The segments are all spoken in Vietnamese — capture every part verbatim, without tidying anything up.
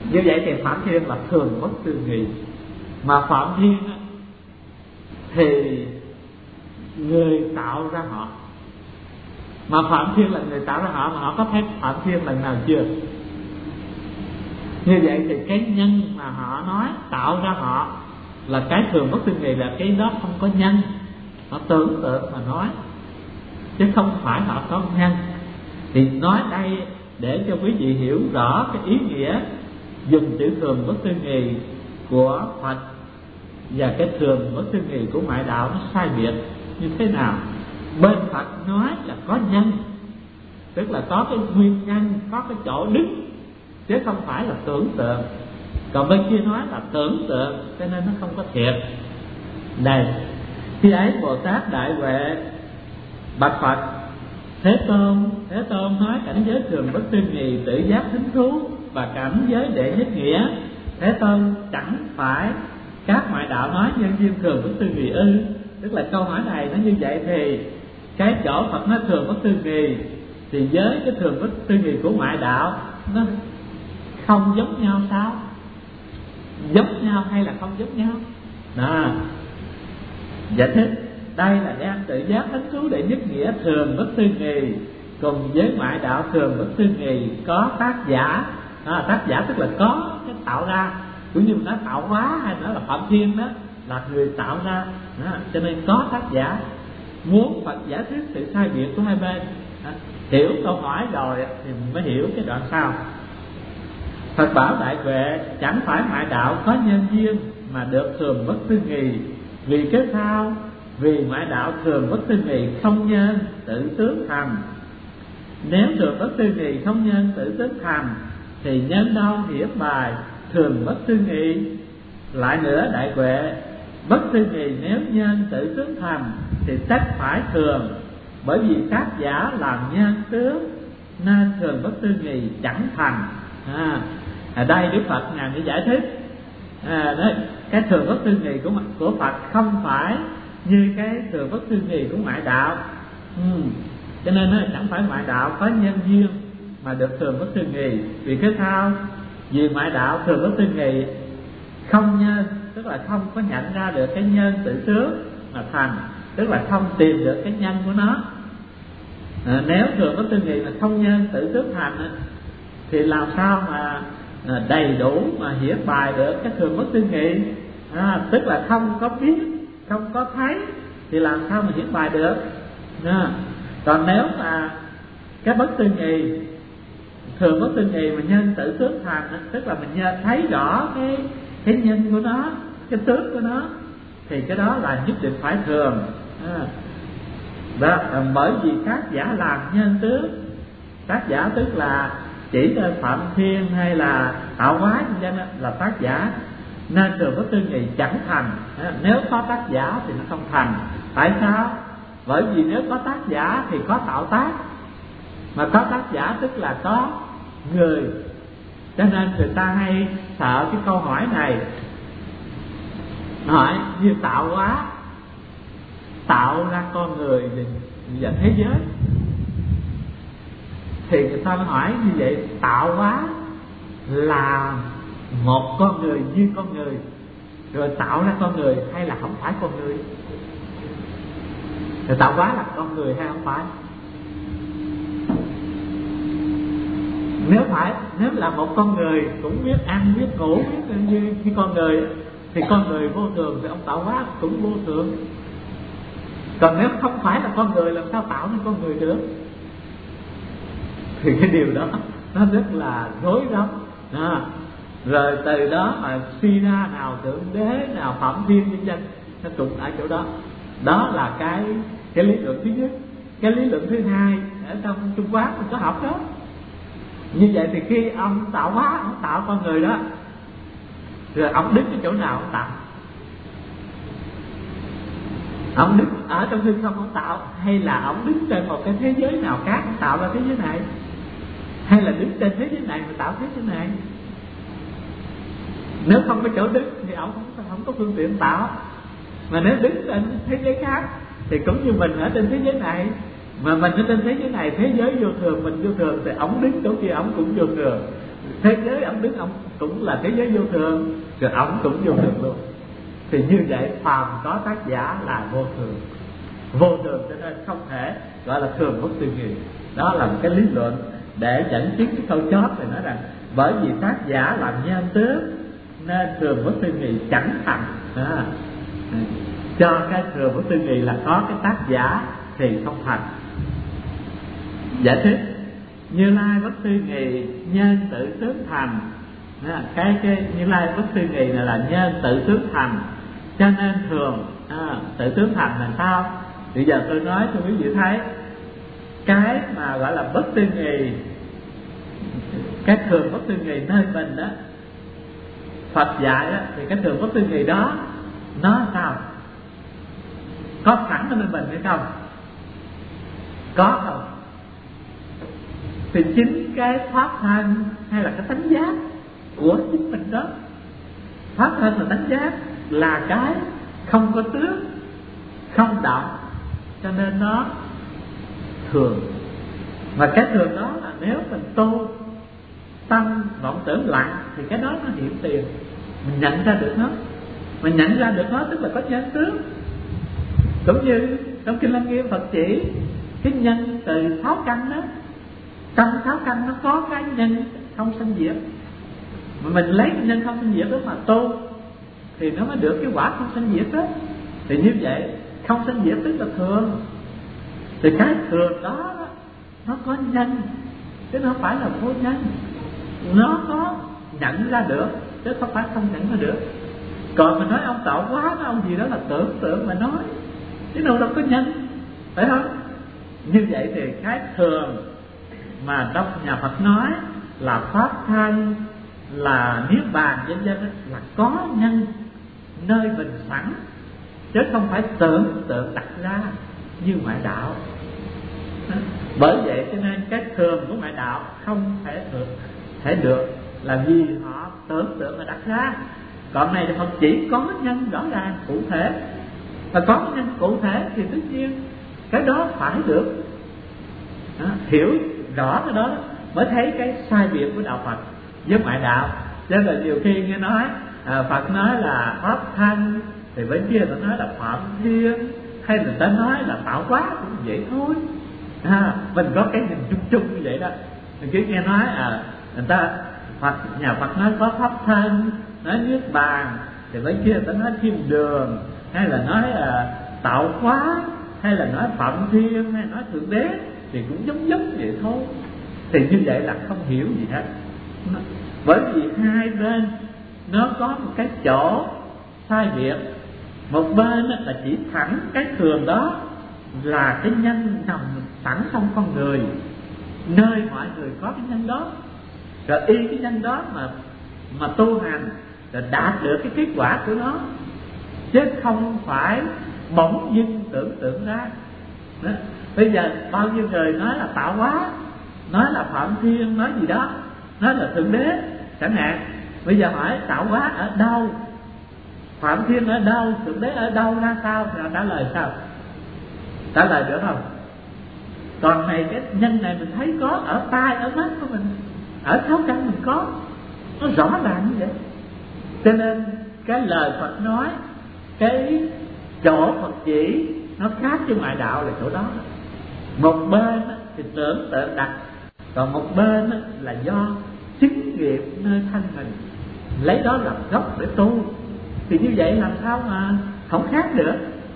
Như vậy thì Phạm Thiên là thường bất tư nghị. Mà Phạm Thiên thì người tạo ra họ, mà Phạm Thiên là người tạo ra họ, mà họ có thấy Phạm Thiên lần nào chưa? Như vậy thì cái nhân mà họ nói tạo ra họ là cái thường bất tư nghị, là cái đó không có nhân, họ tưởng tượng mà nói, chứ không phải họ có nhân. Thì nói đây để cho quý vị hiểu rõ cái ý nghĩa dùng chữ thường bất tư nghị của Phật và cái thường bất tư nghị của ngoại đạo nó sai biệt như thế nào. Bên Phật nói là có nhân, tức là có cái nguyên nhân, có cái chỗ đứng, chứ không phải là tưởng tượng. Còn bên kia nói là tưởng tượng, cho nên nó không có thiệt. Đây, khi ấy Bồ Tát Đại Huệ bạch Phật: Thế Tôn, Thế Tôn nói cảnh giới thường bất tư nghị, tự giác thính thú và cảnh giới đệ nhất nghĩa. Thế Tôn, chẳng phải các ngoại đạo nói nhân duyên thường bất tư nghị ư? Tức là câu hỏi này nó như vậy thì cái chỗ Phật nói thường bất tư nghị thì với cái thường bất tư nghị của ngoại đạo nó không giống nhau sao? Giống nhau hay là không giống nhau? Đó, giải thích đây là đang tự giác thính thú đệ nhất nghĩa thường bất tư nghị cùng với ngoại đạo thường bất tư nghị có tác giả. À, tác giả tức là có cái tạo ra, cũng như nó tạo hóa hay nó là Phạm Thiên đó là người tạo ra đó, cho nên có tác giả. Muốn Phật giải thích sự sai biệt của hai bên đó. Hiểu câu hỏi rồi thì mình mới hiểu cái đoạn sau. Phật bảo Đại Huệ: Chẳng phải ngoại đạo có nhân duyên mà được thường bất tư nghị. Vì cái sao? Vì ngoại đạo thường bất tư nghị không nhân tự tướng thành. Nếu thường bất tư nghị không nhân tự tướng thành thì nhân đâu hiển bài thường bất tư nghị. Lại nữa Đại Huệ, bất tư nghị nếu nhân tự tướng thành thì tất phải thường, bởi vì tác giả làm nhân tướng nên thường bất tư nghị chẳng thành. À, ở đây Đức Phật ngài mới giải thích à, đấy, cái thường bất tư nghị của của Phật không phải như cái thường bất tư nghị của ngoại đạo. ừ. Cho nên nó chẳng phải ngoại đạo có nhân duyên mà được thường bất tư nghị. Vì cái sao? Vì ngoại đạo thường bất tư nghị không nhân, tức là không có nhận ra được cái nhân tự tướng mà thành, tức là không tìm được cái nhân của nó. à, Nếu thường bất tư nghị mà không nhân tự tướng thành thì làm sao mà đầy đủ mà hiển bài được cái thường bất tư nghị? à, Tức là không có biết, không có thấy thì làm sao mà hiển bài được? à, Còn nếu mà cái bất tư nghị, thường bất tư nghị mà nhân tự tướng thành, tức là mình thấy rõ cái cái nhân của nó, cái tướng của nó, thì cái đó là nhất định phải thường. à, đó, bởi vì tác giả làm nhân tướng, tác giả tức là chỉ lên Phạm Thiên hay là tạo hóa cho nên là tác giả, nên thường bất tư nghị chẳng thành. Nếu có tác giả thì nó không thành. Tại sao? Bởi vì nếu có tác giả thì có tạo tác, mà có tác giả tức là có người. Cho nên người ta hay sợ cái câu hỏi này, hỏi như tạo hóa tạo ra con người và thế giới, thì người ta hỏi như vậy, tạo hóa là một con người như con người, rồi tạo ra con người hay là không phải con người? Rồi tạo hóa là con người hay không phải? Nếu phải, nếu là một con người cũng biết ăn, biết ngủ, biết như, như con người, thì con người vô thường thì ông tạo hóa cũng vô thường. Còn nếu không phải là con người, làm sao tạo nên con người được? Thì cái điều đó nó rất là rối rắm. à, Rồi từ đó mà suy ra nào Thượng Đế, nào Phạm Thiên vân vân, nó cũng ở chỗ đó. Đó là cái cái lý luận thứ nhất. Cái lý luận thứ hai ở trong Trung Quốc mình có học đó. Như vậy thì khi ông tạo hóa, ông tạo con người đó, rồi ông đứng cái chỗ nào ông tạo? Ông đứng ở trong hư không ông tạo, hay là ông đứng trên một cái thế giới nào khác ông tạo ra thế giới này, hay là đứng trên thế giới này mà tạo thế giới này? Nếu không có chỗ đứng thì ông không, không có phương tiện tạo. Mà nếu đứng trên thế giới khác thì cũng như mình ở trên thế giới này, mà mình ở trên thế giới này, thế giới vô thường, mình vô thường, thì ông đứng chỗ kia ông cũng vô thường. thế giới ông đứng ông cũng là thế giới vô thường, rồi ông cũng vô thường luôn. Thì như vậy phàm có tác giả là vô thường, vô thường cho nên không thể gọi là thường bất tư nghị. Đó là một cái lý luận để dẫn chứng cái câu chót này, nói rằng bởi vì tác giả làm nhân tướng nên thường bất tư nghị chẳng thành. À, cho cái thường bất tư nghị là có cái tác giả thì không thành. Giải thích Như Lai bất tư nghị nhân tự tướng thành. À, cái cái Như Lai bất tư nghị này là nhân tự tướng thành, cho nên thường à, tự tướng thành là sao? Bây giờ tôi nói cho quý vị thấy cái mà gọi là bất tư nghị, cái thường bất tư nghị nơi mình đó, Phật dạy đó, thì cái thường bất tư nghị đó nó sao? Có sẵn ở bên mình hay không? Có không? Thì chính cái pháp thân hay là cái tánh giác của chính mình đó, pháp thân là tánh giác, là cái không có tướng, không động, cho nên nó thường. Và cái thường đó là nếu mình tu tâm vọng tưởng lặng thì cái đó nó hiện tiền, mình nhận ra được nó. Mình nhận ra được nó tức là có nhân tướng. Cũng như trong Kinh Lăng Nghiêm Phật chỉ cái nhân từ sáu căn đó, trong sáu căn nó có cái nhân không sanh diệt, mà mình lấy cái nhân không sanh diệt đó mà tu thì nó mới được cái quả không sanh diệt đó. Thì như vậy không sanh diệt tức là thường. Thì cái thường đó nó có nhân chứ nó phải là vô nhân. Nó có nhận ra được chứ không phải không nhận ra được. Còn mình nói ông tạo hóa, nó ông gì đó là tưởng tượng mà nói, chứ đâu đâu có nhân, phải không? Như vậy thì cái thường mà trong nhà Phật nói là pháp thân, là niết bàn vân vân là có nhân nơi mình sẵn, chứ không phải tưởng tượng đặt ra như ngoại đạo. Bởi vậy cho nên cái thường của ngoại đạo không thể được, thể được là vì họ tưởng tượng mà đặt ra. Còn này thì Phật chỉ có nhân rõ ràng cụ thể, và có nhân cụ thể thì tất nhiên cái đó phải được đó, hiểu rõ cái đó mới thấy cái sai biệt của đạo Phật với ngoại đạo. Cho nên là nhiều khi nghe nói à, Phật nói là pháp thân thì bên kia ta nói là phạm thiên, hay người ta nói là tạo hóa, cũng vậy thôi. À, mình có cái nhìn chung chung như vậy đó. Mình cứ nghe nói à, người ta Phật, nhà Phật nói có pháp thân, nói niết bàn, thì bên kia người ta nói thiên đường, hay là nói à, tạo hóa, hay là nói phạm thiên, hay nói thượng đế, thì cũng giống giống vậy thôi. Thì như vậy là không hiểu gì hết. Bởi vì hai bên nó có một cái chỗ sai biệt. Một bên là chỉ thẳng cái thường đó là cái nhân nằm sẵn trong con người, nơi mọi người có cái nhân đó, rồi y cái nhân đó mà mà tu hành rồi đạt được cái kết quả của nó, chứ không phải bỗng dưng tưởng tượng ra đó. Bây giờ bao nhiêu người nói là tạo hóa, nói là phạm thiên, nói gì đó, nói là thượng đế chẳng hạn. Bây giờ hỏi tạo hóa ở đâu, phạm thiên ở đâu, thượng đế ở đâu, ra sao, thì trả lời sao? Trả lời được không? Còn này cái nhân này mình thấy có ở tai, ở mắt của mình, ở sáu căn mình có, nó rõ ràng như vậy. Cho nên cái lời Phật nói, cái chỗ Phật chỉ nó khác với ngoại đạo là chỗ đó. Một bên thì tưởng tượng đặt, còn một bên là do chứng nghiệm nơi thân mình, lấy đó làm gốc để tu. Thì như vậy làm sao mà không khác được.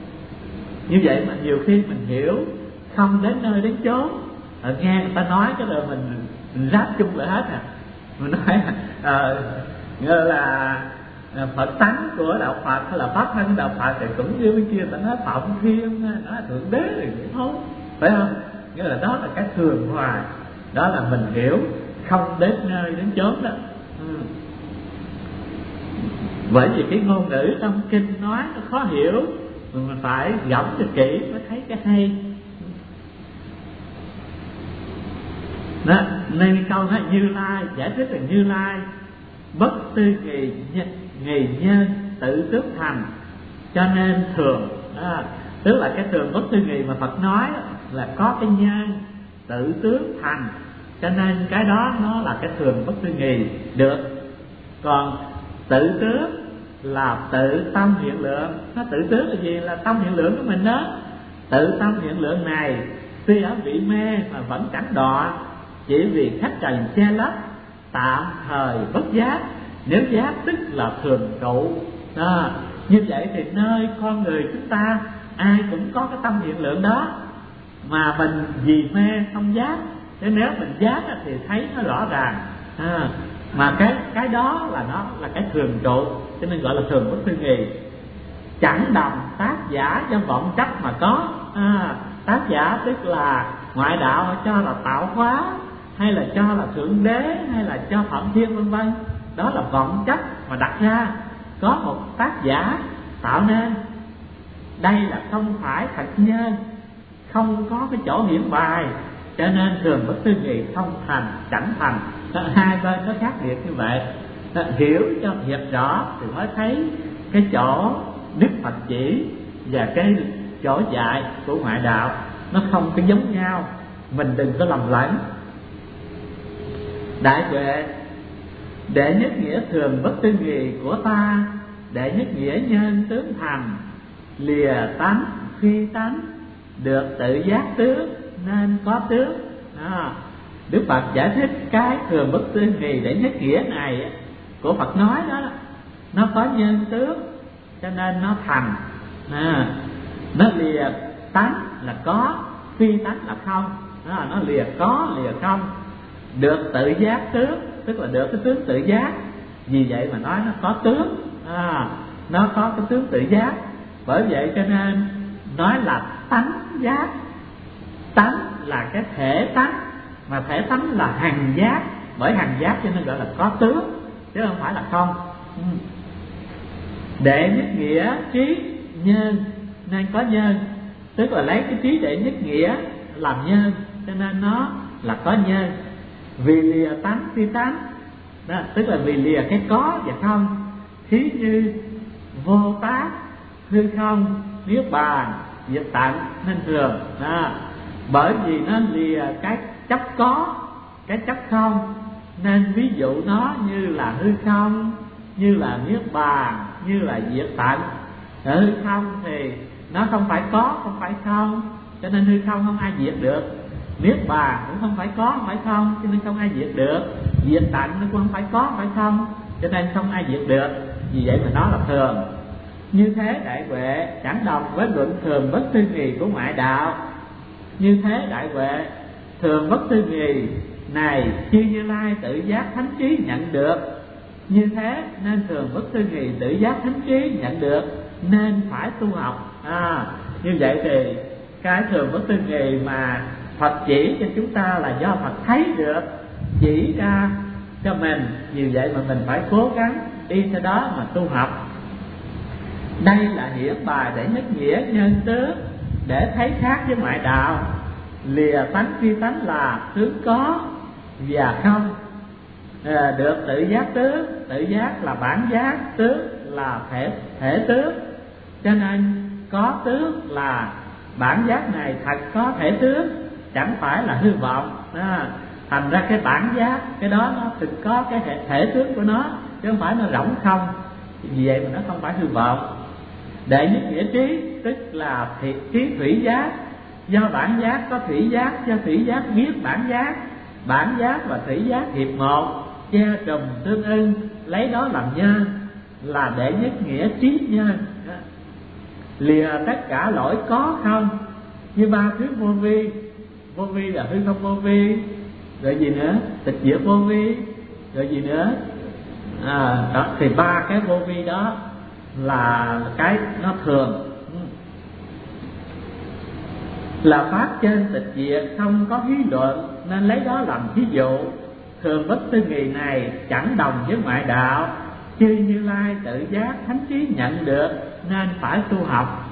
Như vậy mà nhiều khi mình hiểu không đến nơi đến chốn, ở nghe người ta nói cái đời mình, mình ráp chung lại hết à. Mình nói à, như là Phật tánh của đạo Phật hay là pháp thân đạo Phật thì cũng như bên kia ta nói phạm thiên, nói thượng đế thì cũng không, phải không? Nghĩa là đó là cái thường hoài, đó là mình hiểu không đến nơi đến chốn đó. Ừ. Bởi vì cái ngôn ngữ trong kinh nói nó khó hiểu, mình phải gẫm cho kỹ mới thấy cái hay. Đó, nên câu nói Như Lai giải thích là Như Lai bất tư nghị nghị nhân tự tước thành, cho nên thường đó, tức là cái thường bất tư nghị mà Phật nói là có cái nhân tự tước thành, cho nên cái đó nó là cái thường bất tư nghì được. Còn tự tước là tự tâm hiện lượng. Nó tự tước là gì? Là tâm hiện lượng của mình đó. Tự tâm hiện lượng này tuy ở vị mê mà vẫn chẳng đọa, chỉ vì khách trần che lấp, tạm thời bất giác. Nếu giác tức là thường trụ đó. Như vậy thì nơi con người chúng ta ai cũng có cái tâm hiện lượng đó, mà mình vì mê không giác. Thế nếu mình giác thì thấy nó rõ ràng à, mà cái cái đó là nó là cái thường trụ, cho nên gọi là thường bất tư nghì. Chẳng đồng tác giả do vọng chấp mà có à, tác giả tức là ngoại đạo cho là tạo hóa, hay là cho là thượng đế, hay là cho phạm thiên vân vân. Đó là vọng chấp mà đặt ra, có một tác giả tạo nên. Đây là không phải thật nhân, không có cái chỗ hiển bài, cho nên thường bất tư nghì không thành, chẳng thành. Hai bên có khác biệt như vậy. Hiểu cho thiệt rõ thì mới thấy cái chỗ Đức Phật chỉ và cái chỗ dạy của ngoại đạo nó không có giống nhau, mình đừng có lầm lẫn. Đại huệ đệ nhất nghĩa thường bất tư nghì của ta, đệ nhất nghĩa nhân tướng thành, lìa tánh phi tánh, được tự giác tước nên có tước à. Đức Phật giải thích cái thường bất tư nghì đệ nhất nghĩa này của Phật nói đó, nó có nhân tước cho nên nó thành à. Nó lìa tánh là có, phi tánh là không à. Nó lìa có lìa không, được tự giác tước tức là được cái tướng tự giác. Vì vậy mà nói nó có tướng à, nó có cái tướng tự giác. Bởi vậy cho nên nói là tánh giác. Tánh là cái thể tánh, mà thể tánh là hằng giác. Bởi hằng giác cho nên gọi là có tướng, chứ không phải là không. Đệ nhất nghĩa trí nhân nên có nhân, tức là lấy cái trí đệ nhất nghĩa làm nhân, cho nên nó là có nhân. Vì lìa tánh phi tánh đó, tức là vì lìa cái có và không. Thí như vô tác, hư không, niết bàn, diệt tận nên thường đó. Bởi vì nó lìa cái chấp có, cái chấp không, nên ví dụ nó như là hư không, như là niết bàn, như là diệt tận. Ở hư không thì nó không phải có, không phải không, cho nên hư không không ai diệt được. Niết bàn cũng không phải có, không phải không, cho nên không ai diệt được. Diệt tận nó cũng không phải có, không phải không, cho nên không ai diệt được. Vì vậy mà nó là thường. Như thế đại huệ chẳng đồng với luận thường bất tư nghì của ngoại đạo. Như thế đại huệ thường bất tư nghì này chư Như Lai tự giác thánh trí nhận được. Như thế nên thường bất tư nghì tự giác thánh trí nhận được, nên phải tu học à. Như vậy thì cái thường bất tư nghì mà Phật chỉ cho chúng ta là do Phật thấy được, chỉ ra cho mình. Vì vậy mà mình phải cố gắng đi theo đó mà tu học. Đây là hiển bài để nhất nghĩa nhân tước, để thấy khác với ngoại đạo. Lìa tánh phi tánh là tướng có và không à, được tự giác tước. Tự giác là bản giác, tước là thể, thể tước. Cho nên có tước là bản giác này thật có thể tước, chẳng phải là hư vọng à. Thành ra cái bản giác, cái đó nó thực có cái thể, thể tước của nó, chứ không phải nó rỗng không. Vì vậy mà nó không phải hư vọng. Đệ nhất nghĩa trí tức là thiệt trí thủy giác. Do bản giác có thủy giác, do thủy giác biết bản giác. Bản giác và thủy giác hiệp một, che trùm tương ưng, lấy đó làm nhân, là đệ nhất nghĩa trí nhân. Lìa tất cả lỗi có không, như ba thứ vô vi. Vô vi là hư không vô vi, rồi gì nữa, tịch diệt vô vi, rồi gì nữa à, đó, thì ba cái vô vi đó là cái nó thường. Là pháp trên tịch diệt không có hí luận, nên lấy đó làm ví dụ. Thường bất tư nghì này chẳng đồng với ngoại đạo, chư Như Lai tự giác thánh trí nhận được, nên phải tu học.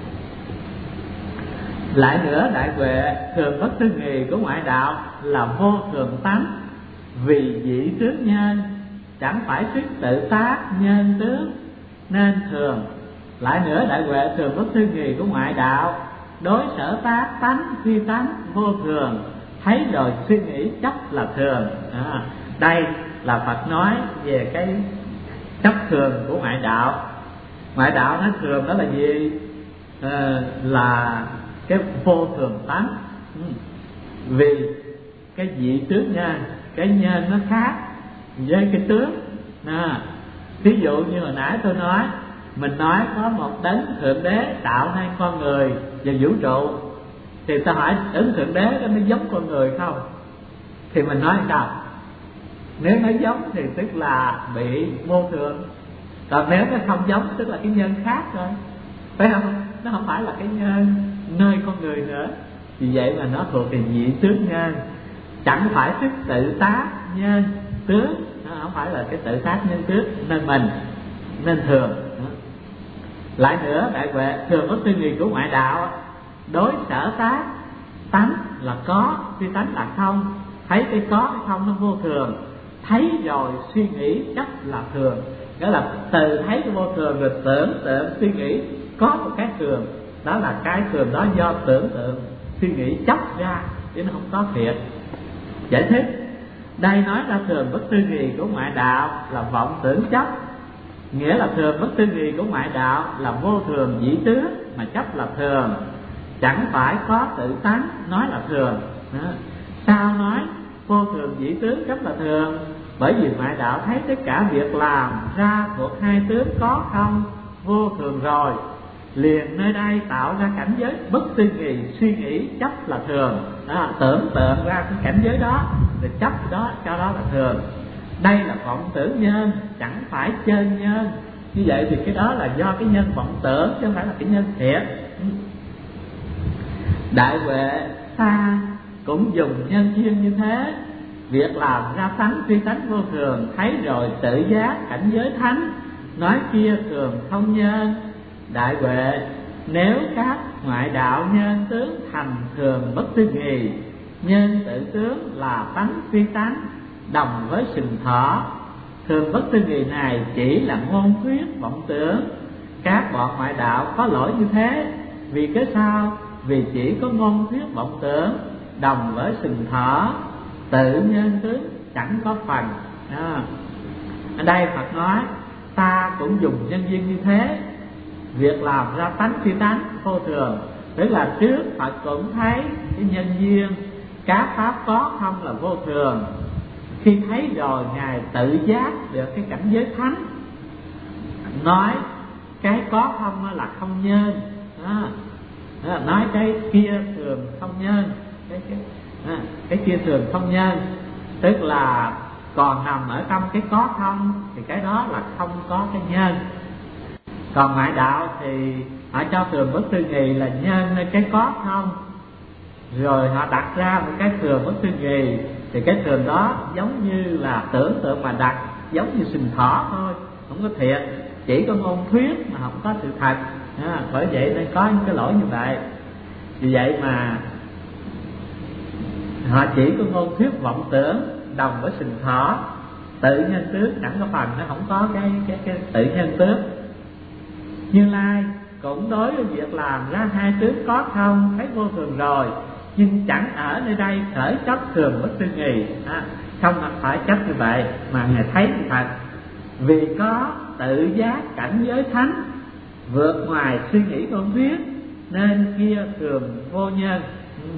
Lại nữa đại huệ thường bất tư nghì của ngoại đạo là vô thường tánh, vì dị tướng nhân, chẳng phải sức tự tác nhân tướng nên thường. Lại nữa đại huệ thường bất tư nghì của ngoại đạo đối sở tác tánh phi tánh vô thường, thấy rồi suy nghĩ chấp là thường. À, đây là Phật nói về cái chấp thường của ngoại đạo. Ngoại đạo nói thường đó là gì? À, là cái vô thường tánh. Ừ. Vì cái vị tướng nhân, cái nhân nó khác với cái tướng. À, ví dụ như hồi nãy tôi nói, mình nói có một đấng thượng đế tạo nên con người và vũ trụ, thì ta hỏi đấng thượng đế đó nó giống con người không? Thì mình nói sao? Nếu nó giống thì tức là bị vô thường, còn nếu nó không giống tức là cái nhân khác rồi, phải không? Nó không phải là cái nhân nơi con người nữa. Vì vậy mà nó thuộc về vị tướng nhân, chẳng phải sức tự tác nhân tướng. Nó không phải là cái tự tác nhân tướng nên mình, nên thường. Lại nữa, đại huệ thường bất tư nghị của ngoại đạo, đối sở tác tánh là có, phi tánh là không. Thấy cái có cái không nó vô thường, thấy rồi suy nghĩ chấp là thường. Nghĩa là từ thấy cái vô thường rồi tưởng tượng suy nghĩ có một cái thường, đó là cái thường đó do tưởng tượng suy nghĩ chấp ra, chứ nó không có thiệt. Giải thích, đây nói ra thường bất tư nghị của ngoại đạo là vọng tưởng chấp. Nghĩa là thường bất tư nghị của ngoại đạo là vô thường dĩ tướng, mà chấp là thường, chẳng phải có tự tánh nói là thường. Đó. Sao nói vô thường dĩ tướng chấp là thường? Bởi vì ngoại đạo thấy tất cả việc làm ra thuộc hai tướng có không vô thường rồi, liền nơi đây tạo ra cảnh giới bất tư nghị, suy nghĩ chấp là thường. Đó, tưởng tượng ra cái cảnh giới đó rồi chấp đó cho đó là thường. Đây là vọng tưởng nhân, chẳng phải chân nhân. Như vậy thì cái đó là do cái nhân vọng tưởng, chứ không phải là cái nhân thiệt. Đại huệ ta cũng dùng nhân duyên như thế. Việc làm ra tánh phi tánh vô thường, thấy rồi tự giác cảnh giới thánh, nói kia thường không nhân. Đại huệ, nếu các ngoại đạo nhân tướng thành thường bất tư nghị, nhân tự tướng là tánh phi tánh, đồng với sừng thọ. Thường bất tư nghị này chỉ là ngôn thuyết vọng tưởng. Các bọn ngoại đạo có lỗi như thế. Vì cái sao? Vì chỉ có ngôn thuyết vọng tưởng, đồng với sừng thọ, tự nhân tướng chẳng có phần. À, ở đây Phật nói ta cũng dùng nhân duyên như thế. Việc làm ra tánh phi tánh vô thường, tức là trước Phật cũng thấy cái nhân duyên các pháp có không là vô thường. Khi thấy rồi Ngài tự giác được cái cảnh giới thánh, nói cái có không là không nhân. Đó. Đó, nói cái kia thường không nhân, cái, cái, à, cái kia thường không nhân, tức là còn nằm ở trong cái có không thì cái đó là không có cái nhân. Còn ngoại đạo thì họ cho thường bất tư nghị là nhân nơi cái có không, rồi họ đặt ra một cái thường bất tư nghị, thì cái thường đó giống như là tưởng tượng mà đặt, giống như sừng thỏ thôi, không có thiệt, chỉ có ngôn thuyết mà không có sự thật. À, bởi vậy nên có những cái lỗi như vậy. Vì vậy mà họ chỉ có ngôn thuyết vọng tưởng, đồng với sừng thỏ, tự nhân tướng chẳng có phần, nó không có cái cái cái tự nhân tướng. Như Lai cũng đối với việc làm ra hai tướng có không thấy vô thường rồi, nhưng chẳng ở nơi đây khởi chấp thường bất tư nghị. À, không phải chấp như vậy mà Ngài thấy thật. Vì có tự giác cảnh giới thánh, vượt ngoài suy nghĩ con biết, nên kia thường vô nhân. Ừ.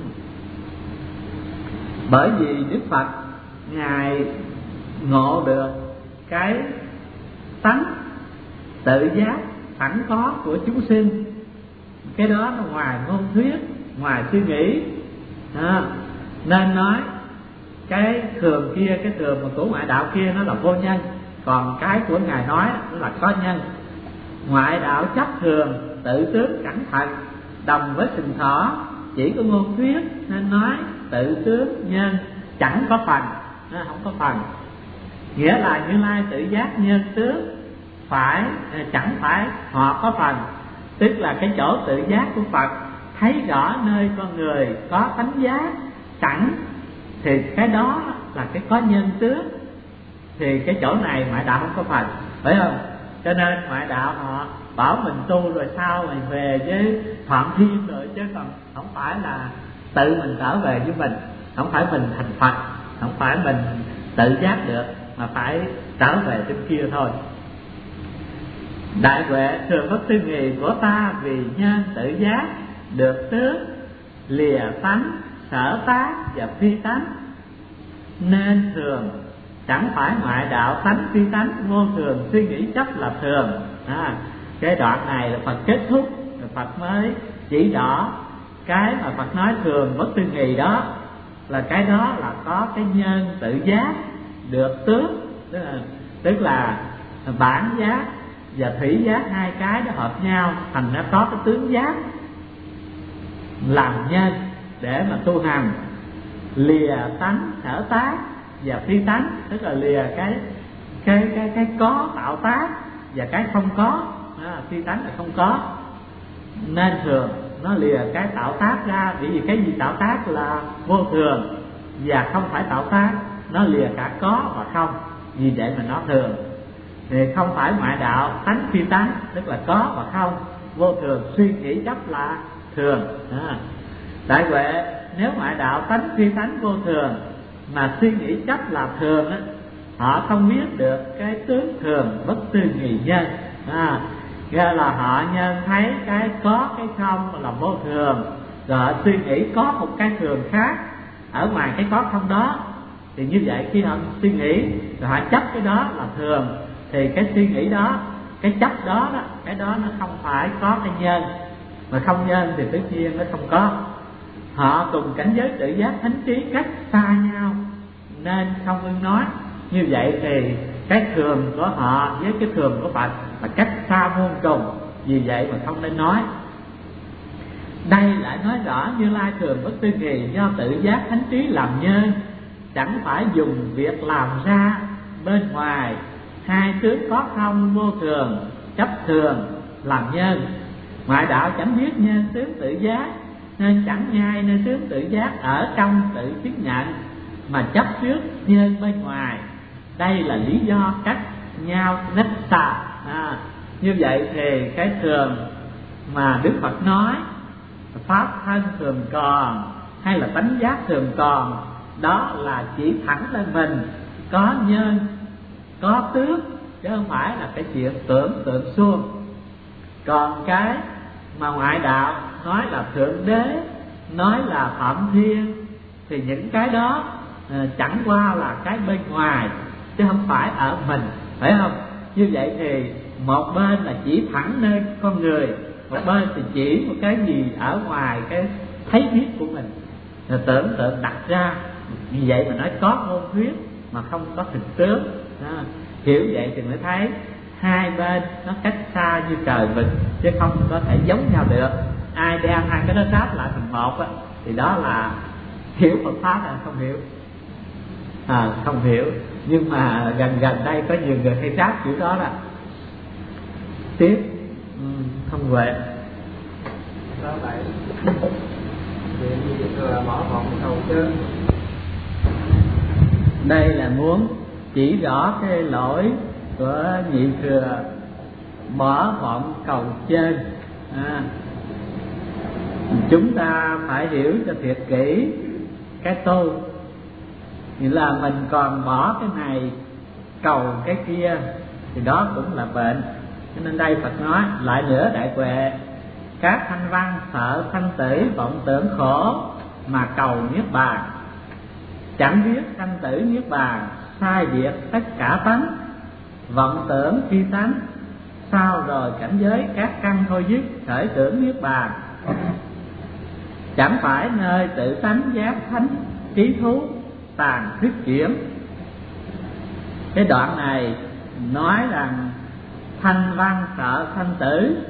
Bởi vì Đức Phật Ngài ngộ được cái tánh tự giác sẵn có của chúng sinh, cái đó nó ngoài ngôn thuyết, ngoài suy nghĩ. À, nên nói cái thường kia, cái thường mà của ngoại đạo kia nó là vô nhân, còn cái của Ngài nói nó là có nhân. Ngoại đạo chấp thường, tự tướng chẳng thật, đồng với sừng thỏ, chỉ có ngôn thuyết, nên nói tự tướng nhân chẳng có phần. Nó không có phần, nghĩa là Như Lai tự giác nhân tướng phải chẳng phải họ có phần, tức là cái chỗ tự giác của Phật thấy rõ nơi con người có tánh giác sẵn, thì cái đó là cái có nhân tướng, thì cái chỗ này ngoại đạo không có phần, phải không? Cho nên ngoại đạo họ bảo mình tu rồi sao mày về với Phạm Thiên rồi, chứ còn không phải là tự mình trở về với mình. không phải mình thành Phật, không phải mình tự giác được, mà phải trở về trên kia thôi. Đại huệ thường bất tư nghì của ta, vì nhân tự giác được tước lìa tánh sở tác và phi tánh, nên thường chẳng phải ngoại đạo tánh phi tánh vô thường suy nghĩ chấp là thường. À, cái đoạn này là Phật kết thúc, rồi Phật mới chỉ rõ cái mà Phật nói thường bất tư nghì đó là cái đó là có cái nhân tự giác được tước, tức là, tức là bản giác và thủy giác hai cái nó hợp nhau thành nó có cái tướng giác làm nhân để mà tu hành. Lìa tánh sở tác và phi tánh, tức là lìa cái cái cái cái có tạo tác và cái không có. À, phi tánh là không có, nên thường nó lìa cái tạo tác ra, bởi vì cái gì tạo tác là vô thường và không phải tạo tác, nó lìa cả có và không, vì vậy mà nó thường. Thì không phải ngoại đạo tánh phi tánh, tức là có và không, vô thường suy nghĩ chấp là thường. À, đại huệ nếu ngoại đạo tánh phi tánh vô thường mà suy nghĩ chấp là thường á, họ không biết được cái tướng thường bất tư nghì nhân. À, nghĩa là họ nhân thấy cái có cái không là vô thường, rồi họ suy nghĩ có một cái thường khác ở ngoài cái có không đó. Thì như vậy khi họ suy nghĩ rồi họ chấp cái đó là thường, thì cái suy nghĩ đó, cái chấp đó, đó cái đó nó không phải có cái nhân, mà không nhân thì tất nhiên nó không có. Họ cùng cảnh giới tự giác thánh trí cách xa nhau nên không ưng nói. Như vậy thì cái thường của họ với cái thường của Phật là cách xa muôn trùng, vì vậy mà không nên nói. Đây lại nói rõ Như Lai thường bất tư nghì do tự giác thánh trí làm nhân, chẳng phải dùng việc làm ra bên ngoài hai tướng có không vô thường chấp thường làm nhân. Ngoại đạo chẳng biết nhân tướng tự giác, nên chẳng nhai nơi tướng tự giác ở trong tự chứng nhận, mà chấp trước nhân bên ngoài. Đây là lý do cách nhau rất xa. À, như vậy thì cái thường mà Đức Phật nói pháp thân thường còn hay là tánh giác thường còn, đó là chỉ thẳng lên mình có nhân có tướng, chứ không phải là cái chuyện tưởng tượng suông. Còn cái mà ngoại đạo nói là thượng đế, nói là phạm thiên, thì những cái đó à, chẳng qua là cái bên ngoài chứ không phải ở mình, phải không? Như vậy thì một bên là chỉ thẳng nơi con người, một bên thì chỉ một cái gì ở ngoài cái thấy biết của mình, là tưởng tượng đặt ra. Vì vậy mà nói có ngôn thuyết mà không có thực tướng. À, hiểu vậy thì mới thấy hai bên nó cách xa như trời vực, chứ không có thể giống nhau được. Ai đem hai cái đó đáp lại thành một á, thì đó là hiểu Phật pháp là không hiểu. À, không hiểu. Nhưng mà gần gần đây có nhiều người hay đáp kiểu đó đó. Tiếp ừ, không huệ. Đó vậy. Chuyện gì thừa bỏ vọng cầu chứ. Đây là muốn chỉ rõ cái lỗi của nhị thừa bỏ vọng cầu trên. À, chúng ta phải hiểu cho thiệt kỹ cái tu, nghĩa là mình còn bỏ cái này cầu cái kia thì đó cũng là bệnh. Cho nên đây Phật nói lại nữa đại huệ, các thanh văn sợ sanh tử vọng tưởng khổ mà cầu niết bàn, chẳng biết sanh tử niết bàn sai biệt tất cả tánh, vọng tưởng phi tánh, sao rồi cảnh giới các căn thôi dứt khởi tưởng niết bàn, chẳng phải nơi tự tánh giác thánh trí thú tàn khuyết kiểm. Cái đoạn này nói rằng thanh văn sợ sanh tử,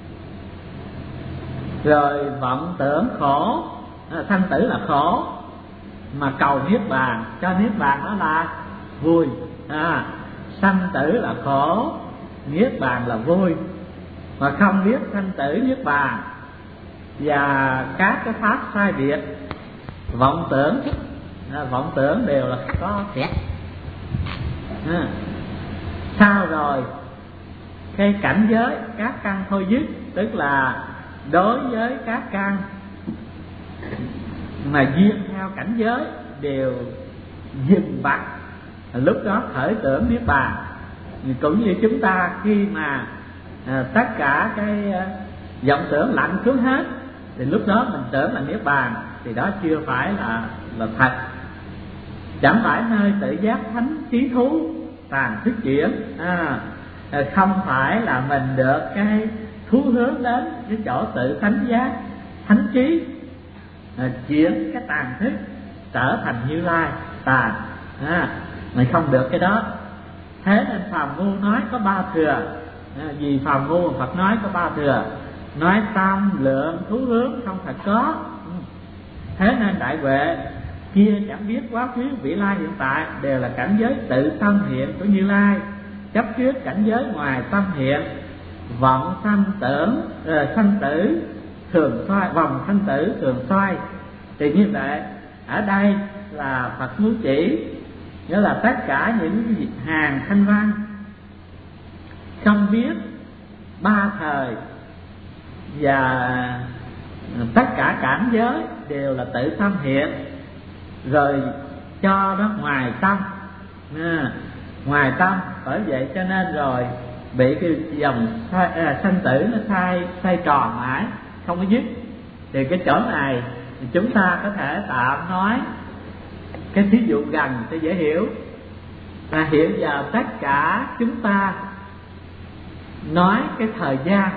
rồi vọng tưởng khổ, sanh tử là khổ mà cầu niết bàn, cho niết bàn đó là vui. À, sanh tử là khổ, niết bàn là vui, mà không biết sanh tử niết bàn và các cái pháp sai biệt vọng tưởng, à, vọng tưởng đều là có kẹt. À, sao rồi cái cảnh giới các căn thôi dứt, tức là đối với các căn mà duyên theo cảnh giới đều dừng bặt, lúc đó khởi tưởng niết bàn. Cũng như chúng ta khi mà à, tất cả cái à, vọng tưởng lạnh xuống hết thì lúc đó mình tưởng là niết bàn, thì đó chưa phải là là thật. Chẳng phải nơi tự giác thánh trí thú tàn thức chuyển, à, không phải là mình được cái thú hướng đến cái chỗ tự thánh giác thánh trí, à, chuyển cái tàn thức trở thành Như Lai tàn, à, mình không được cái đó. Thế nên phàm ngu nói có ba thừa, à, vì phàm ngu Phật nói có ba thừa, nói tâm lượng thú hướng không thật có. Thế nên đại huệ kia chẳng biết quá khứ vị lai hiện tại đều là cảnh giới tự tâm hiện của Như Lai, chấp trước cảnh giới ngoài tâm hiện, vọng sanh tưởng uh, sanh tử thường xoay, vòng sanh tử thường xoay. Thì như vậy ở đây là Phật muốn chỉ, nghĩa là tất cả những hàng thanh văn không biết ba thời và tất cả cảnh giới đều là tự tâm hiện, rồi cho nó ngoài tâm, à, ngoài tâm. Bởi vậy cho nên rồi bị cái dòng à, sanh tử nó xoay xoay tròn mãi không có dứt. Thì cái chỗ này thì chúng ta có thể tạm nói cái thí dụ gần cho dễ hiểu. Là hiện giờ tất cả chúng ta nói cái thời gian,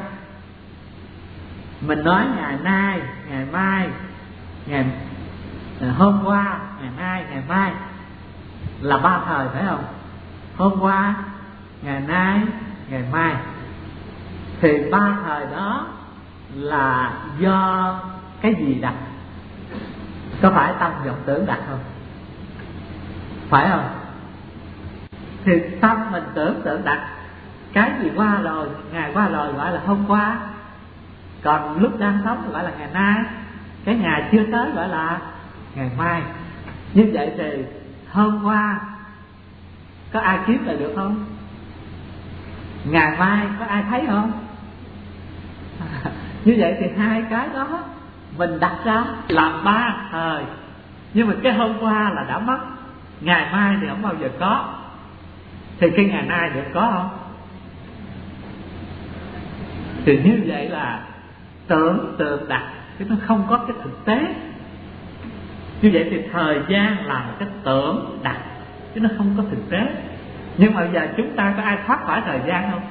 mình nói ngày nay, ngày mai, ngày hôm qua, ngày nay, ngày mai là ba thời phải không? Hôm qua, ngày nay, ngày mai. Thì ba thời đó là do cái gì đặt? Có phải tâm vọng tưởng đặt không? Phải không? Thì tâm mình tưởng tượng đặt. Cái gì qua rồi, ngày qua rồi gọi là hôm qua, còn lúc đang sống gọi là ngày nay, cái ngày chưa tới gọi là ngày mai. Như vậy thì hôm qua có ai kiếm lại được không? Ngày mai có ai thấy không? À, như vậy thì hai cái đó mình đặt ra là ba thời. Nhưng mà cái hôm qua là đã mất, ngày mai thì không bao giờ có. Thì cái ngày nay được có không? Thì như vậy là tưởng tượng đặt, chứ nó không có cái thực tế. Như vậy thì thời gian là một cái tưởng đặt, chứ nó không có thực tế. Nhưng mà bây giờ chúng ta có ai thoát khỏi thời gian không?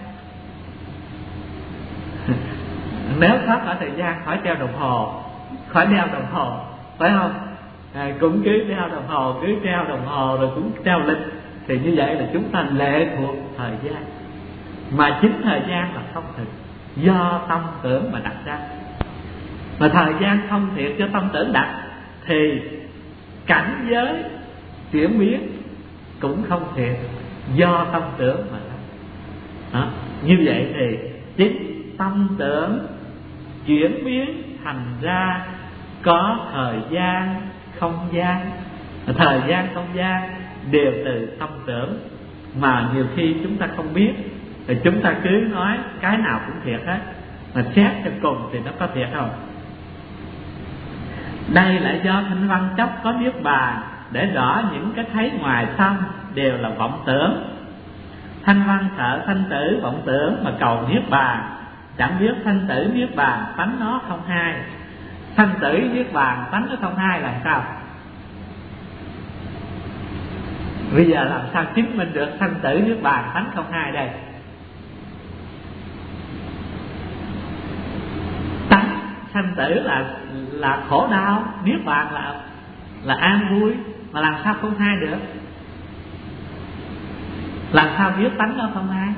Nếu thoát khỏi thời gian khỏi treo đồng hồ, khỏi đeo đồng hồ, phải không? À, cũng cứ đeo đồng hồ, cứ treo đồng hồ rồi cũng treo lịch. Thì như vậy là chúng ta lệ thuộc thời gian. Mà chính thời gian là không thực, do tâm tưởng mà đặt ra. Mà thời gian không thiệt cho tâm tưởng đặt, thì cảnh giới chuyển biến cũng không thiệt, do tâm tưởng mà đặt. Đó. Như vậy thì chính tâm tưởng chuyển biến thành ra có thời gian, không gian. Thời gian, không gian đều từ tâm tưởng. Mà nhiều khi chúng ta không biết, thì chúng ta cứ nói cái nào cũng thiệt hết, mà xét cho cùng thì nó có thiệt không? Đây là do thanh văn chấp có niết bàn, để rõ những cái thấy ngoài tâm đều là vọng tưởng. Thanh văn sợ sanh tử vọng tưởng mà cầu niết bàn, chẳng biết sanh tử niết bàn tánh nó không hai. Sanh tử niết bàn tánh nó không hai là sao? Bây giờ làm sao chứng minh được sanh tử niết bàn tánh không hai đây? Tánh sanh tử là là khổ đau, niết bàn là là an vui, mà làm sao không hai được? Làm sao biết tánh nó không hai?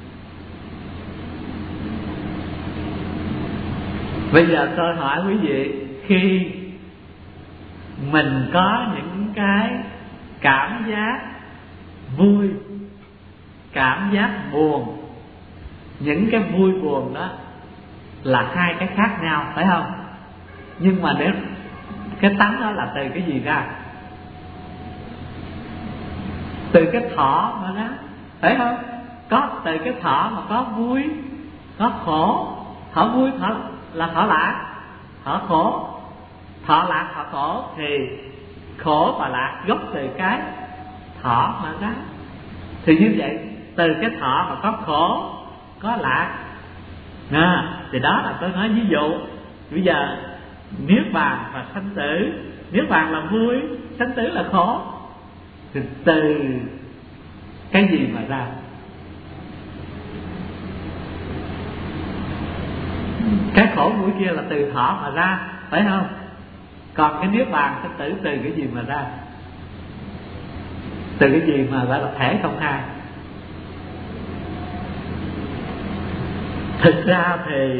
Bây giờ tôi hỏi quý vị, khi mình có những cái cảm giác vui, cảm giác buồn, những cái vui buồn đó là hai cái khác nhau, phải không? Nhưng mà nếu cái tánh đó là từ cái gì ra? Từ cái thọ mà đó, phải không? Có từ cái thọ mà có vui, có khổ. Thọ vui thọ là thọ lạc, thọ khổ. Thọ lạc thọ khổ, thì khổ và lạc gốc từ cái thọ mà ra. Thì như vậy từ cái thọ mà có khổ có lạc à, thì đó là tôi nói ví dụ. Bây giờ niết bàn và sanh tử, niết bàn là vui, sanh tử là khổ, thì từ cái gì mà ra? Cái khổ vui kia là từ thọ mà ra, phải không? Còn cái niết bàn sanh tử từ cái gì mà ra? Từ cái gì mà gọi là thể không hai? Thực ra thì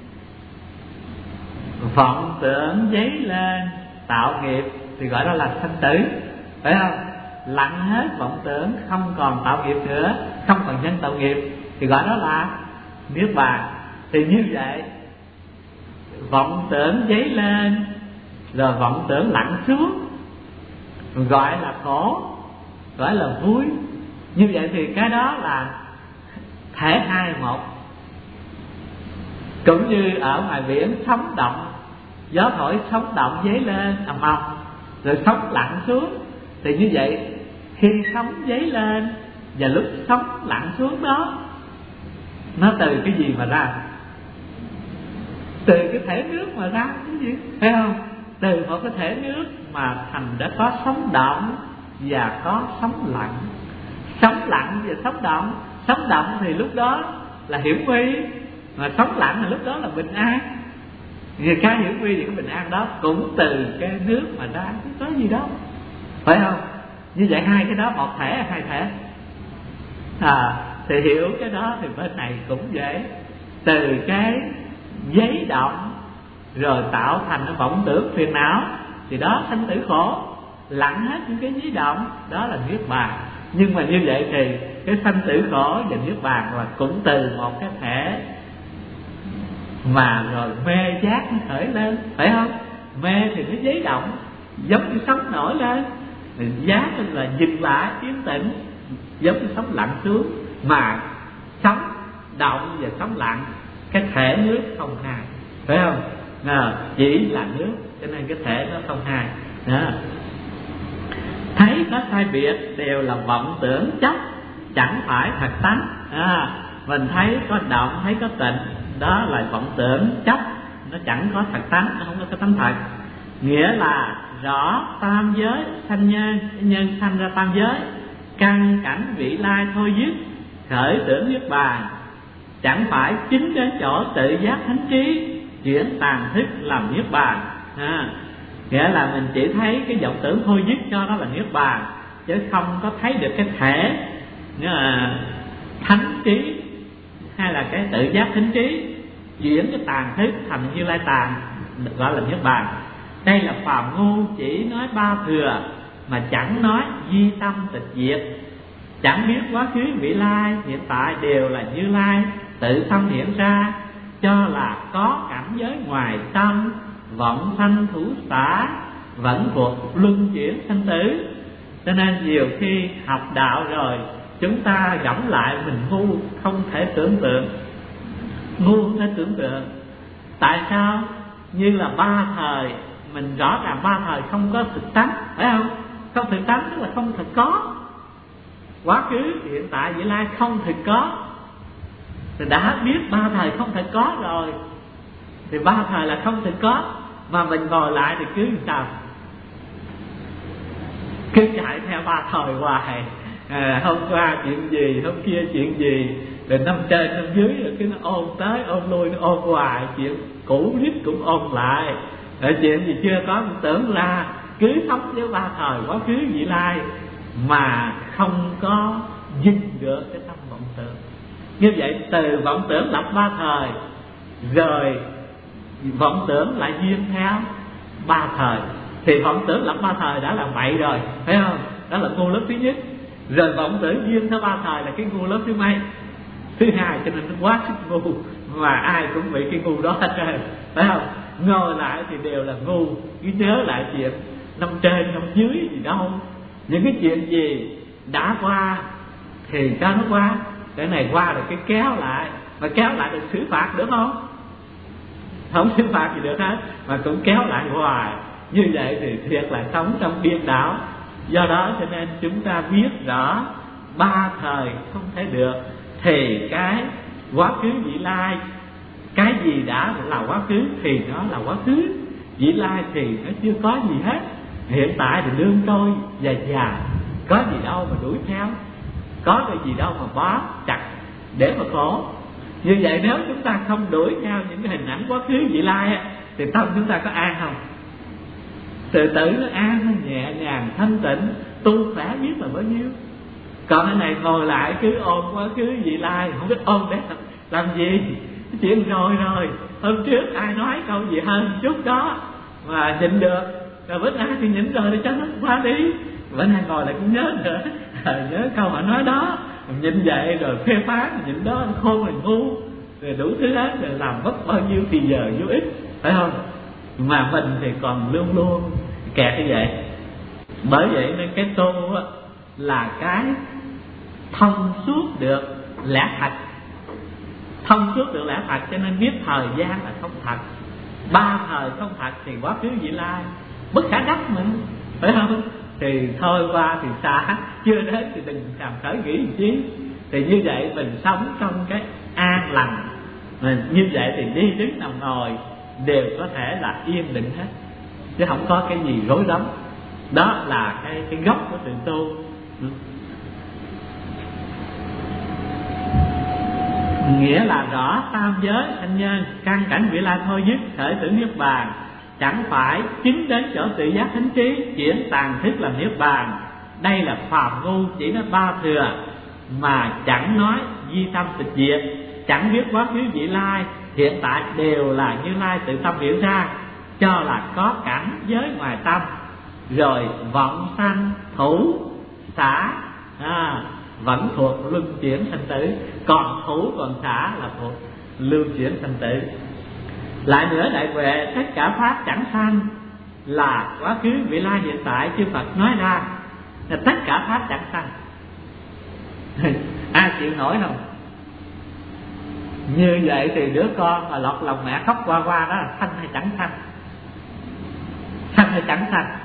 vọng tưởng dấy lên tạo nghiệp thì gọi đó là sanh tử, phải không? Lặng hết vọng tưởng, không còn tạo nghiệp nữa, không còn nhân tạo nghiệp, thì gọi đó là niết bàn. Thì như vậy vọng tưởng dấy lên rồi vọng tưởng lặng xuống gọi là khổ, gọi là vui. Như vậy thì cái đó là thể hai một. Cũng như ở ngoài biển sóng động, gió thổi sóng động dấy lên ầm ầm rồi sóng lặng xuống, thì như vậy khi sóng dấy lên và lúc sóng lặng xuống đó, nó từ cái gì mà ra? Từ cái thể nước mà ra cái gì, phải không? Từ một cái thể nước mà thành đã có sóng động và có sóng lặng. Sóng lặng và sóng động. Sóng động thì lúc đó là hiểm nguy, mà sóng lặng thì lúc đó là bình an. Vì cái hiểm nguy thì cái bình an đó cũng từ cái nước mà ra, chứ có gì đâu, phải không? Như vậy hai cái đó một thể hay hai thể? À, thì hiểu cái đó thì bên này cũng dễ. Từ cái giấy động rồi tạo thành cái vọng tưởng phiền não, thì đó sanh tử khổ. Lặng hết những cái giấy động, đó là niết bàn. Nhưng mà như vậy thì cái sanh tử khổ và niết bàn là cũng từ một cái thể mà rồi mê giác nó khởi lên, phải không? Mê thì nó giấy động, giống như sóng nổi lên, giác là dừng lại tiến tĩnh, giống như sóng lặng xuống. Mà sóng động và sóng lặng, cái thể nước không hai, phải không? À, chỉ là nước, cho nên cái thể nó không hai đó. Thấy có sai biệt đều là vọng tưởng chấp, chẳng phải thật tánh. À, mình thấy có động, thấy có tịnh, đó là vọng tưởng chấp, nó chẳng có thật tánh, nó không có cái tánh thật. Nghĩa là rõ tam giới sanh nhân, nhân sanh ra tam giới, căn cảnh vị lai thôi dứt, khởi tưởng niết bàn, chẳng phải chính đến chỗ tự giác thánh trí, chuyển tàn thức làm niết bàn. À, nghĩa là mình chỉ thấy cái vọng tưởng thôi dứt cho nó là niết bàn, chứ không có thấy được cái thể nghĩa là thánh trí hay là cái tự giác thánh trí, chuyển cái tàn thức thành Như Lai tàn, gọi là niết bàn. Đây là phàm ngu chỉ nói ba thừa mà chẳng nói di tâm tịch diệt, chẳng biết quá khứ vị lai hiện tại đều là Như Lai tự tâm hiện ra, cho là có cảnh giới ngoài tâm, vọng sanh thủ xả, vẫn cuộc luân chuyển sanh tử. Cho nên nhiều khi học đạo rồi chúng ta gẫm lại mình ngu không thể tưởng tượng, ngu không thể tưởng tượng. Tại sao? Như là ba thời, mình rõ ràng ba thời không có thực tánh, phải không? Không thực tánh tức là không thực có. Quá khứ hiện tại vị lai không thực có, thì đã biết ba thời không thực có rồi, thì ba thời là không thực có. Mà mình ngồi lại thì cứ sao? Cứ chạy theo ba thời hoài. À, hôm qua chuyện gì, hôm kia chuyện gì, rồi năm trên năm dưới, rồi cứ nó ôn tới ôn lui, nó ôn hoài, chuyện cũ riết cũng ôn lại. Rồi chuyện gì chưa có mình tưởng ra, cứ sống với ba thời quá khứ vị lai mà không có dừng được cái tâm vọng tưởng. Như vậy từ vọng tưởng lập ba thời, rồi vọng tưởng lại duyên theo ba thời, thì vọng tưởng lập ba thời đã là bậy rồi, phải không? Đó là ngu lớp thứ nhất. Rồi vọng tưởng duyên theo ba thời là cái ngu lớp thứ mấy? Thứ hai. Cho nên nó quá sức ngu, mà ai cũng bị cái ngu đó hết trơn, phải không? Ngồi lại thì đều là ngu, cứ nhớ lại chuyện năm trên năm dưới gì đâu. Những cái chuyện gì đã qua thì cho nó qua, cái này qua rồi cái kéo lại, mà kéo lại được xử phạt được không? Không xử phạt gì được hết, mà cũng kéo lại hoài. Như vậy thì thiệt là sống trong điên đảo. Do đó cho nên chúng ta biết rõ ba thời không thể được, thì cái quá khứ vị lai, cái gì đã là quá khứ thì nó là quá khứ, vị lai thì nó chưa có gì hết. Hiện tại thì đương trôi dài dài, có gì đâu mà đuổi theo, có cái gì đâu mà bó chặt để mà khổ. Như vậy nếu chúng ta không đuổi theo những cái hình ảnh quá khứ vị lai thì tâm chúng ta có an không? Tự tử nó an, nó nhẹ nhàng thanh tịnh, tu khỏe biết là bao nhiêu. Còn cái này ngồi lại cứ ôm quá khứ vị lai, không biết ôm để làm gì. Chuyện rồi rồi, hôm trước ai nói câu gì hơn chút đó mà nhịn được, rồi bữa nay thì nhịn rồi thì cho nó qua đi. Bữa nay ngồi lại cũng nhớ nữa, nhớ câu họ nói đó, nhịn vậy rồi phê phán, nhịn đó khôn rồi ngu, rồi đủ thứ hết, rồi làm mất bao nhiêu thì giờ vô ích, phải không? Mà mình thì còn luôn luôn kẹt như vậy. Bởi vậy nên cái tu là cái thông suốt được lẽ thật, thông suốt được lẽ thật, cho nên biết thời gian là không thật. Ba thời không thật thì quá khứ vị lai bất khả đắc mà, phải không? Thì thôi qua thì xa, chưa đến thì đừng làm khởi nghĩ gì chứ. Thì như vậy mình sống trong cái an lành, mà như vậy thì đi đứng nằm ngồi đều có thể là yên định hết, chứ không có cái gì rối rắm. Đó là cái, cái gốc của sự tu. Nghĩa là rõ tam giới sanh nhân, căn cảnh vị lai thôi dứt, khởi tử niết bàn. Chẳng phải chính đến chỗ tự giác thánh trí, chuyển tàn thức làm niết bàn. Đây là phàm ngu chỉ nói ba thừa, mà chẳng nói di tâm tịch diệt. Chẳng biết quá khứ vị lai, hiện tại đều là Như Lai tự tâm hiểu ra, cho là có cảnh giới ngoài tâm. Rồi vọng sanh thủ xả à, vẫn thuộc luân chuyển sanh tử, còn thủ còn xả là thuộc lưu chuyển sanh tử. Lại nữa đại huệ, tất cả pháp chẳng sanh là quá khứ vị lai hiện tại chư Phật nói ra, là tất cả pháp chẳng sanh. Ai chịu nổi không? Như vậy thì đứa con mà lọt lòng mẹ khóc qua qua đó là sanh hay chẳng sanh? Sanh hay chẳng sanh?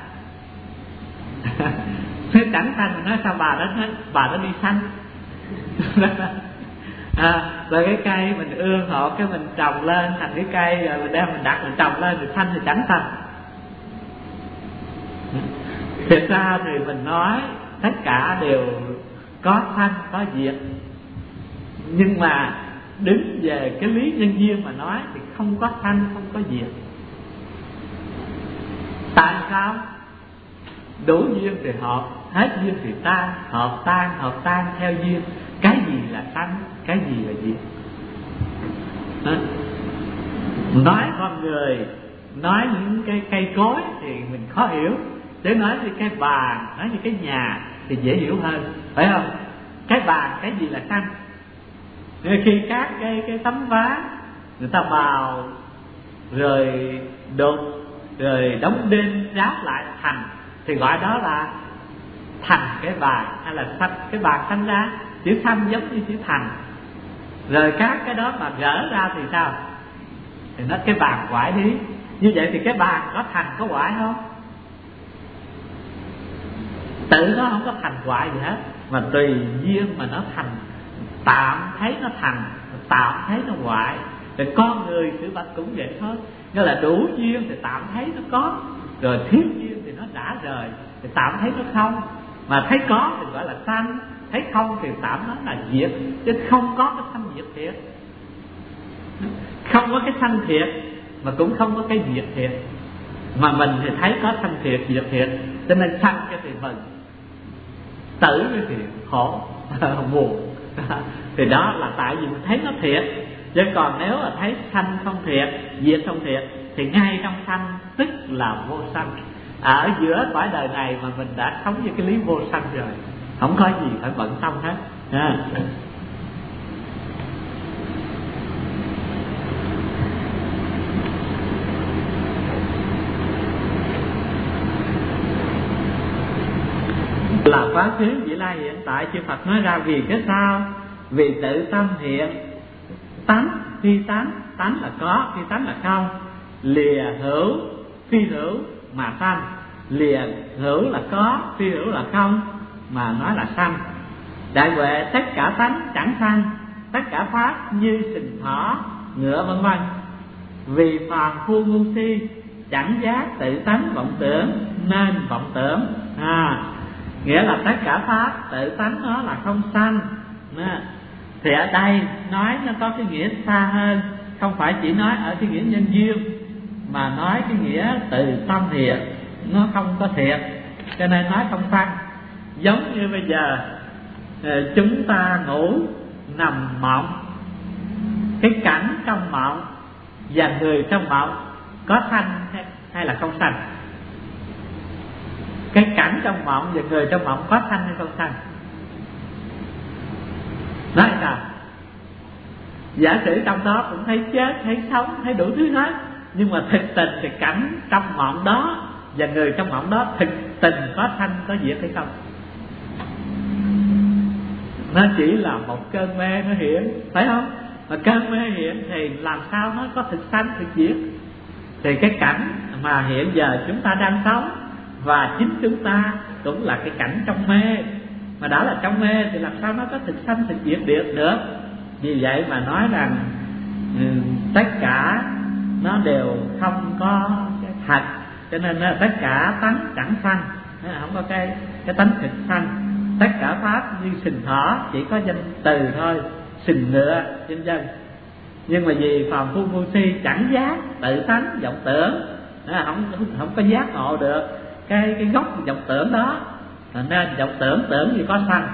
Nếu chẳng sanh mình nói sao bà đó nói, bà đó đi sanh. À, rồi cái cây mình ương hộ cái mình trồng lên thành cái cây, rồi mình đem mình đặt mình trồng lên thì sanh thì chẳng sanh. Thực ra thì mình nói tất cả đều có sanh có diệt, nhưng mà đứng về cái lý nhân duyên mà nói thì không có sanh không có diệt. Tại sao? Đủ duyên thì hợp, hết duyên thì tan, hợp tan, hợp tan theo duyên. Cái gì là sanh, cái gì là diệt? Nói con người, nói những cái cây cối thì mình khó hiểu, để nói như cái bàn, nói như cái nhà thì dễ hiểu hơn, phải không? Cái bàn cái gì là sanh? Khi các cái cái tấm ván người ta bào rồi đục rồi đóng đinh ráp lại thành thì gọi đó là thành cái bàn, hay là sanh cái bàn sanh ra. Chữ sanh giống như chữ thành. Rồi các cái đó mà gỡ ra thì sao? Thì nó cái bàn quải đi. Như vậy thì cái bàn có thành có quải không? Tự nó không có thành quải gì hết, mà tùy duyên mà nó thành. Tạm thấy nó thành, tạm thấy nó quải. Rồi con người sự vật cũng vậy thôi. Nghĩa là đủ duyên thì tạm thấy nó có, rồi thiếu duyên thì nó đã rời, thì tạm thấy nó không. Mà thấy có thì gọi là sanh, thấy không thì tạm nói là diệt. Chứ không có cái sanh diệt thiệt, không có cái sanh thiệt mà cũng không có cái diệt thiệt. Mà mình thì thấy có sanh thiệt diệt thiệt, cho nên sanh cái thì mừng, tử cái thì khổ buồn. Thì đó là tại vì mình thấy nó thiệt. Chứ còn nếu mà thấy sanh không thiệt, diệt không thiệt, thì ngay trong sanh tức là vô sanh. Ở giữa cõi đời này mà mình đã sống với cái lý vô sanh rồi, không có gì phải bận tâm hết. À. Là quá khứ vị lai hiện tại chư Phật nói ra vì cái sao? Vì tự tâm hiện tánh phi tánh, tánh là có, phi tánh là không, lìa hữu phi hữu, mà sanh, lìa hữu là có, phi hữu là không, mà nói là sanh. Đại huệ tất cả tánh chẳng sanh, tất cả pháp như sình thỏ, ngựa vân vân. Vì phàm phu ngu si chẳng giác tự tánh vọng tưởng nên vọng tưởng. À, nghĩa là tất cả pháp tự tánh nó là không sanh. À, thì ở đây nói nó có cái nghĩa xa hơn, không phải chỉ nói ở cái nghĩa nhân duyên, mà nói cái nghĩa từ tâm thiệt, nó không có thiệt, cho nên nói không sanh. Giống như bây giờ chúng ta ngủ nằm mộng, cái cảnh trong mộng và người trong mộng có sanh hay là không sanh? Cái cảnh trong mộng và người trong mộng có sanh hay không sanh? Nói sao? Giả sử trong đó cũng thấy chết, thấy sống, thấy đủ thứ hết, nhưng mà thực tình thì cảnh trong mộng đó và người trong mộng đó thực tình có sanh có diệt hay không? Nó chỉ là một cơn mê nó hiện, phải không? Mà cơn mê hiện thì làm sao nó có thực sanh thực diệt? Thì cái cảnh mà hiện giờ chúng ta đang sống và chính chúng ta cũng là cái cảnh trong mê, mà đã là trong mê thì làm sao nó có thực sanh thực diệt được được? Vì vậy mà nói rằng ừ, tất cả nó đều không có cái thật, cho nên là tất cả tánh chẳng sanh, không có cái cái tánh thực sanh. Tất cả pháp như sình thỏ, chỉ có danh từ thôi, sình ngựa vân vân. Nhưng mà vì phàm phu ngu si chẳng giác tự tánh vọng tưởng, không không có giác ngộ được cái cái gốc vọng tưởng đó, nên vọng tưởng tưởng gì có sanh.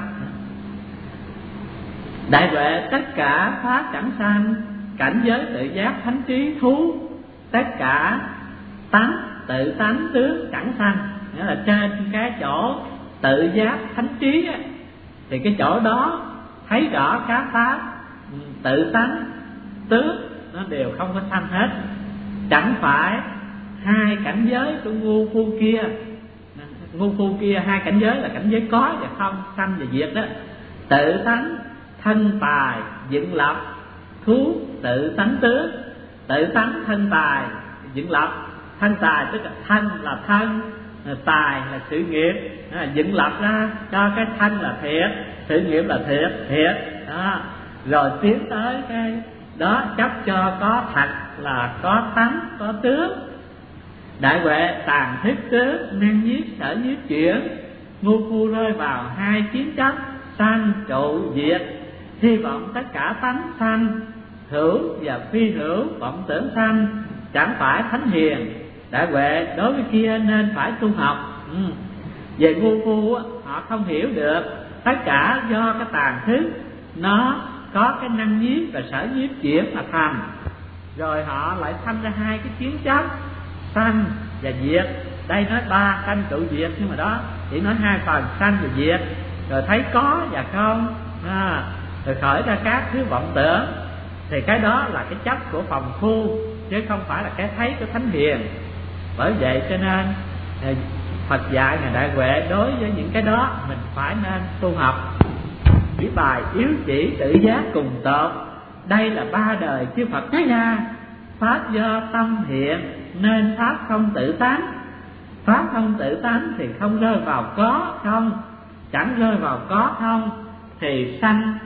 Đại huệ tất cả pháp chẳng sanh, cảnh giới tự giác thánh trí thú, tất cả tánh tự tánh tướng chẳng sanh. Nghĩa là trên cái chỗ tự giác thánh trí á, thì cái chỗ đó thấy rõ các pháp tự tánh tướng nó đều không có sanh hết. Chẳng phải hai cảnh giới của ngu phu kia, ngu phu kia hai cảnh giới là cảnh giới có và không, sanh và diệt đó. Tự tánh thân tài dựng lập, thú tự tánh tướng. Tự tánh thân tài dựng lập, thân tài tức là thân là thân, tài là sự nghiệp, à, dựng lập ra cho cái thân là thiệt, sự nghiệp là thiệt thiệt đó. Rồi tiến tới cái đó chấp cho có thật là có tánh có tướng. Đại huệ tàn thức tướng nên nhiếp sở nhiếp chuyển, ngu phu rơi vào hai chiến chấp sanh trụ diệt. Hy vọng tất cả tánh sanh, hữu và phi hữu vọng tưởng sanh, chẳng phải thánh hiền. Đại huệ đối với kia nên phải tu học. ừ. Về ngu phu họ không hiểu được, tất cả do cái tàn thức nó có cái năng nhiếp và sở nhiếp chuyển mà thành, rồi họ lại sanh ra hai cái chiến chấp sanh và diệt. Đây nói ba sanh trụ diệt, nhưng mà đó chỉ nói hai phần sanh và diệt. Rồi thấy có và không, à, rồi khởi ra các thứ vọng tưởng, thì cái đó là cái chấp của phàm phu, chứ không phải là cái thấy của thánh hiền. Bởi vậy cho nên Phật dạy Ngài Đại Huệ đối với những cái đó mình phải nên tu học. Chỉ bài yếu chỉ tự giác cùng tột, đây là ba đời chư Phật nói ra. Pháp do tâm hiện nên pháp không tự tánh, pháp không tự tánh thì không rơi vào có không, chẳng rơi vào có không thì sanh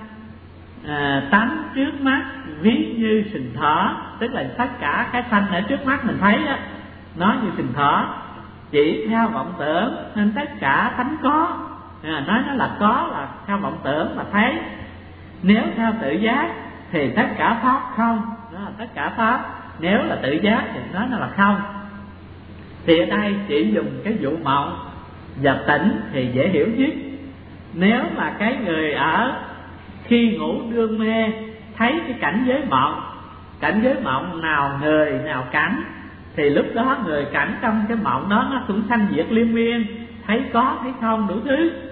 à, tánh trước mắt ví như sình thỏ. Tức là tất cả cái sanh ở trước mắt mình thấy đó, nó như sình thỏ, chỉ theo vọng tưởng nên tất cả tánh có. À, nói nó là có là theo vọng tưởng mà thấy. Nếu theo tự giác thì tất cả pháp không, đó là tất cả pháp. Nếu là tự giác thì nói nó là không. Thì ở đây chỉ dùng cái vụ mộng và tỉnh thì dễ hiểu nhất. Nếu mà cái người ở khi ngủ đương mê thấy cái cảnh giới mộng, cảnh giới mộng nào người nào cảnh, thì lúc đó người cảnh trong cái mộng đó nó cũng sanh diệt liên miên, thấy có thấy không đủ thứ.